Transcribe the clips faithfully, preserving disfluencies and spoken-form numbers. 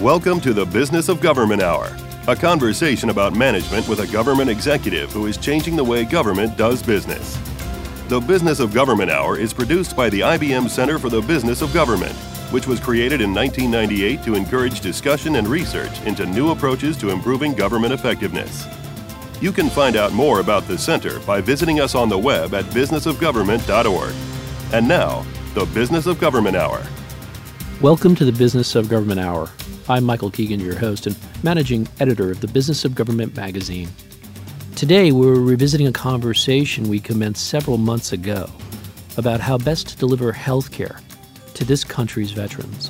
Welcome to the Business of Government Hour, a conversation about management with a government executive who is changing the way government does business. The Business of Government Hour is produced by the I B M Center for the Business of Government, which was created in nineteen ninety-eight to encourage discussion and research into new approaches to improving government effectiveness. You can find out more about the center by visiting us on the web at business of government dot org. And now, the Business of Government Hour. Welcome to the Business of Government Hour. I'm Michael Keegan, your host and managing editor of the Business of Government magazine. Today, we're revisiting a conversation we commenced several months ago about how best to deliver health care to this country's veterans.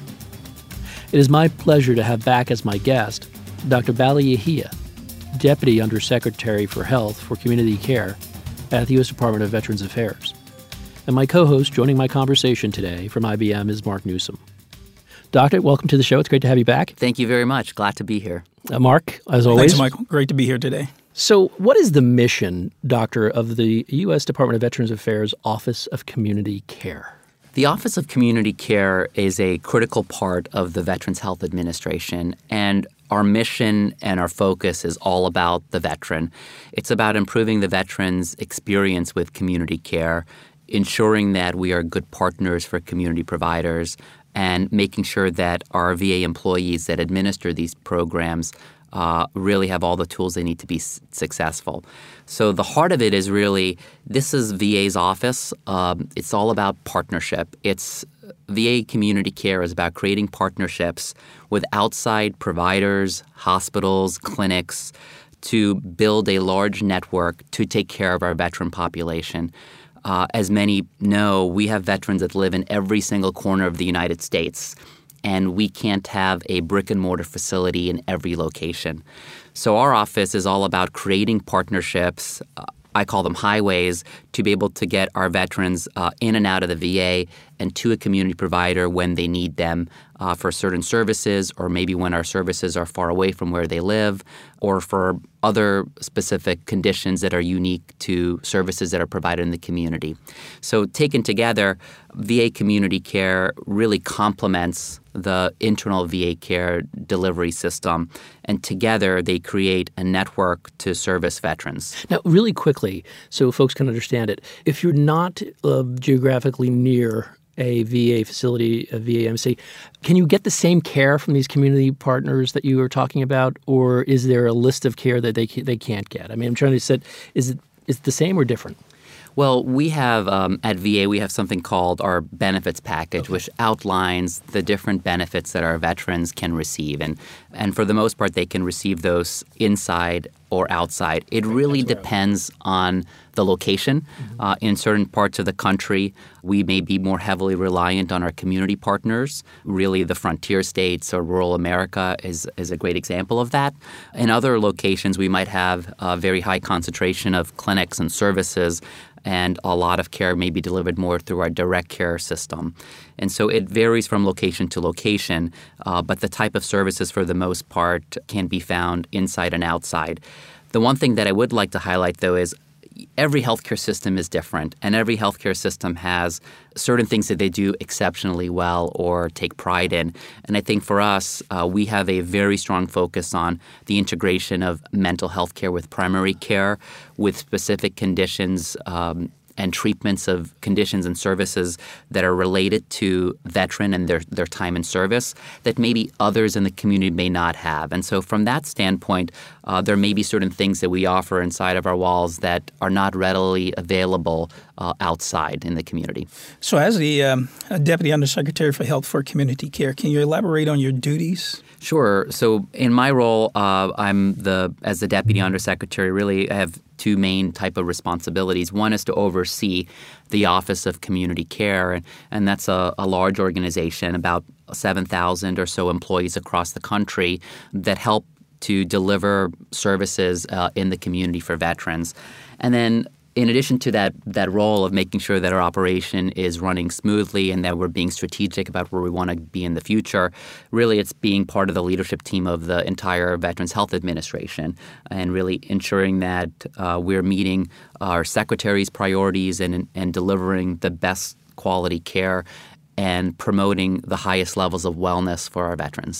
It is my pleasure to have back as my guest Doctor Bali Yehia, Deputy Undersecretary for Health for Community Care at the U S Department of Veterans Affairs. And my co-host joining my conversation today from I B M is Mark Newsom. Doctor, welcome to the show. It's great to have you back. Thank you very much. Glad to be here. Uh, Mark, as always. Thanks, Michael. Great to be here today. So what is the mission, Doctor, of the U S Department of Veterans Affairs Office of Community Care? The Office of Community Care is a critical part of the Veterans Health Administration, and our mission and our focus is all about the veteran. It's about improving the veteran's experience with community care, ensuring that we are good partners for community providers, and making sure that our V A employees that administer these programs uh, really have all the tools they need to be s- successful. So the heart of it is really, this is V A's office. Um, it's all about partnership. It's V A community care is about creating partnerships with outside providers, hospitals, clinics, to build a large network to take care of our veteran population. Uh, as many know, we have veterans that live in every single corner of the United States, and we can't have a brick-and-mortar facility in every location. So our office is all about creating partnerships, uh, I call them highways, to be able to get our veterans uh, in and out of the V A and to a community provider when they need them uh, for certain services, or maybe when our services are far away from where they live, or for other specific conditions that are unique to services that are provided in the community. So taken together, V A community care really complements the internal V A care delivery system, and together they create a network to service veterans. Now, really quickly, so folks can understand it, if you're not uh, geographically near a V A facility, a V A M C, can you get the same care from these community partners that you were talking about, or is there a list of care that they they can't get? I mean, I'm trying to set, is it is it the same or different? Well, we have, um, at V A, we have something called our benefits package, okay, which outlines the different benefits that our veterans can receive. And, and for the most part, they can receive those inside or outside. It really depends on the location. Mm-hmm. Uh, in certain parts of the country, we may be more heavily reliant on our community partners. Really, the frontier states or rural America is, is a great example of that. In other locations, we might have a very high concentration of clinics and services, and a lot of care may be delivered more through our direct care system. And so it varies from location to location, uh, but the type of services for the most part can be found inside and outside. The one thing that I would like to highlight, though, is every healthcare system is different, and every healthcare system has certain things that they do exceptionally well or take pride in. And I think for us, uh, we have a very strong focus on the integration of mental health care with primary care, with specific conditions um, and treatments of conditions and services that are related to veteran and their, their time in service that maybe others in the community may not have. And so from that standpoint, uh, there may be certain things that we offer inside of our walls that are not readily available uh, outside in the community. So as the um, Deputy Undersecretary for Health for Community Care, can you elaborate on your duties? Sure. So in my role, uh, I'm the as the Deputy Undersecretary, really I have two main type of responsibilities. One is to oversee the Office of Community Care, and, and that's a, a large organization, about seven thousand or so employees across the country that help to deliver services uh, in the community for veterans. And then in addition to that that role of making sure that our operation is running smoothly and that we're being strategic about where we want to be in the future, really it's being part of the leadership team of the entire Veterans Health Administration and really ensuring that uh, we're meeting our secretary's priorities and, and delivering the best quality care and promoting the highest levels of wellness for our veterans.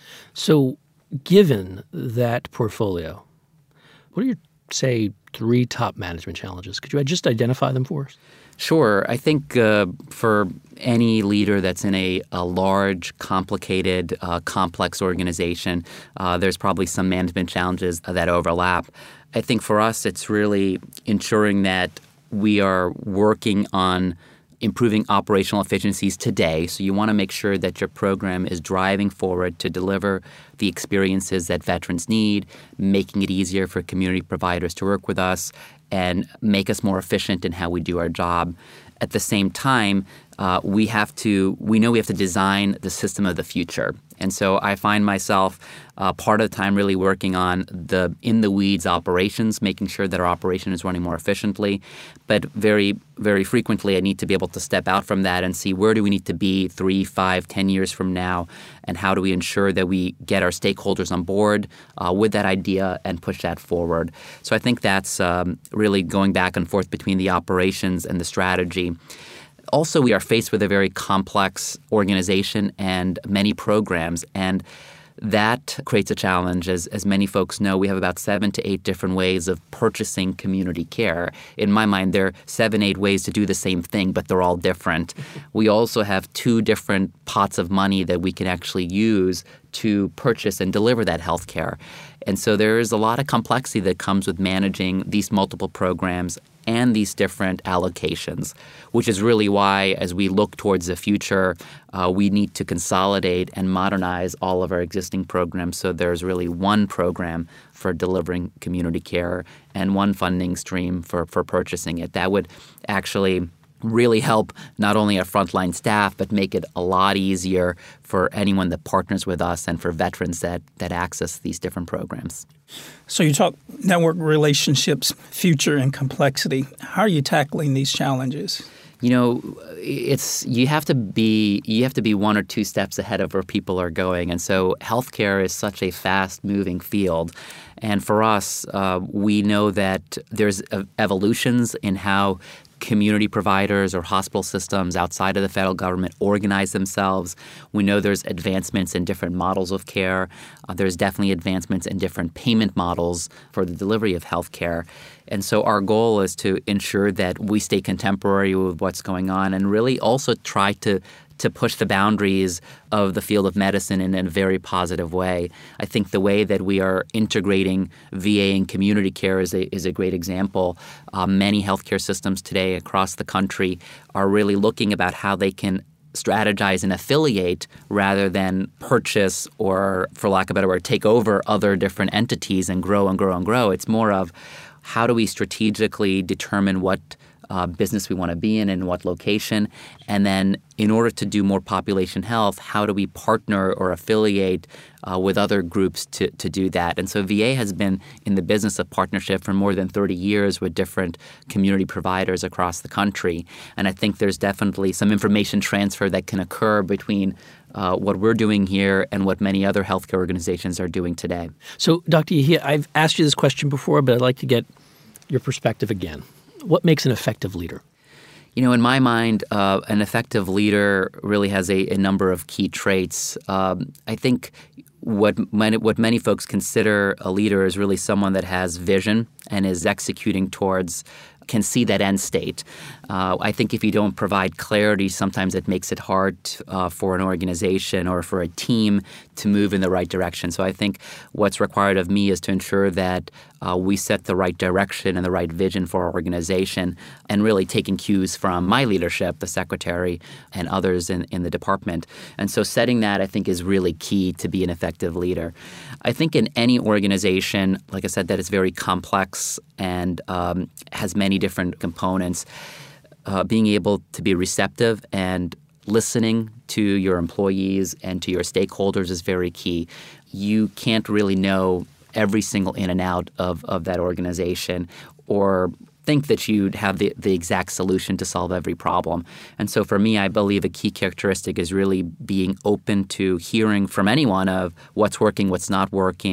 So given that portfolio, what are your, say, three top management challenges? Could you just identify them for us? Sure. I think uh, for any leader that's in a, a large, complicated, uh, complex organization, uh, there's probably some management challenges that overlap. I think for us, it's really ensuring that we are working on improving operational efficiencies today. So you want to make sure that your program is driving forward to deliver the experiences that veterans need, making it easier for community providers to work with us, and make us more efficient in how we do our job. At the same time, uh, we have to we know we have to design the system of the future. And so I find myself uh, part of the time really working on the in-the-weeds operations, making sure that our operation is running more efficiently. But very, very frequently, I need to be able to step out from that and see where do we need to be three, five, ten years from now, and how do we ensure that we get our stakeholders on board uh, with that idea and push that forward. So I think that's um, really going back and forth between the operations and the strategy. Also, we are faced with a very complex organization and many programs, and that creates a challenge. As, as many folks know, we have about seven to eight different ways of purchasing community care. In my mind, there are seven, eight ways to do the same thing, but they're all different. We also have two different pots of money that we can actually use to purchase and deliver that health care. And so there is a lot of complexity that comes with managing these multiple programs and these different allocations, which is really why, as we look towards the future, uh, we need to consolidate and modernize all of our existing programs so there's really one program for delivering community care and one funding stream for, for purchasing it. That would actually really help not only our frontline staff, but make it a lot easier for anyone that partners with us and for veterans that, that access these different programs. So you talk network relationships, future, and complexity. How are you tackling these challenges? You know, it's you have to be you have to be one or two steps ahead of where people are going, and so healthcare is such a fast-moving field. And for us, uh, we know that there's evolutions in how community providers or hospital systems outside of the federal government organize themselves. We know there's advancements in different models of care. Uh, there's definitely advancements in different payment models for the delivery of health care. And so our goal is to ensure that we stay contemporary with what's going on and really also try to to push the boundaries of the field of medicine in a very positive way. I think the way that we are integrating V A and community care is a, is a great example. Uh, many healthcare systems today across the country are really looking about how they can strategize and affiliate rather than purchase or, for lack of a better word, take over other different entities and grow and grow and grow. It's more of how do we strategically determine what Uh, business we want to be in and what location. And then in order to do more population health, how do we partner or affiliate uh, with other groups to, to do that? And so V A has been in the business of partnership for more than thirty years with different community providers across the country. And I think there's definitely some information transfer that can occur between uh, what we're doing here and what many other healthcare organizations are doing today. So, Doctor Yehia, I've asked you this question before, but I'd like to get your perspective again. What makes an effective leader? You know, in my mind, uh, an effective leader really has a, a number of key traits. Um, I think what many, what many folks consider a leader is really someone that has vision and is executing towards, can see that end state. Uh, I think if you don't provide clarity, sometimes it makes it hard uh, for an organization or for a team to move in the right direction. So I think what's required of me is to ensure that uh, we set the right direction and the right vision for our organization and really taking cues from my leadership, the secretary, and others in, in the department. And so setting that, I think, is really key to be an effective leader. I think in any organization, like I said, that is very complex and um, has many different components, uh, being able to be receptive and listening to your employees and to your stakeholders is very key. You can't really know every single in and out of, of that organization or think that you'd have the, the exact solution to solve every problem. And so for me, I believe a key characteristic is really being open to hearing from anyone of what's working, what's not working,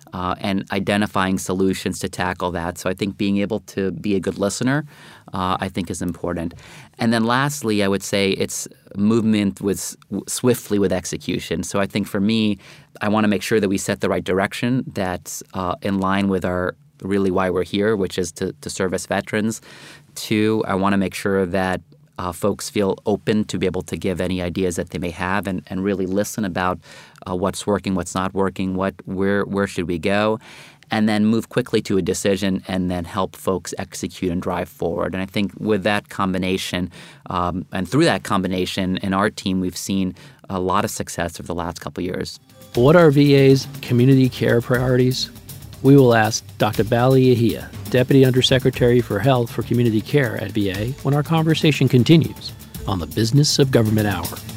uh, and identifying solutions to tackle that. So I think being able to be a good listener, uh, I think is important. And then lastly, I would say it's movement with swiftly with execution. So I think for me, I want to make sure that we set the right direction that's uh, in line with our really why we're here, which is to, to service veterans. Two, I want to make sure that uh, folks feel open to be able to give any ideas that they may have and, and really listen about uh, what's working, what's not working, what where where should we go, and then move quickly to a decision and then help folks execute and drive forward. And I think with that combination um, and through that combination in our team, we've seen a lot of success over the last couple of years. What are V A's community care priorities? We will ask Doctor Bali Yahia, Deputy Undersecretary for Health for Community Care at V A, when our conversation continues on the Business of Government Hour.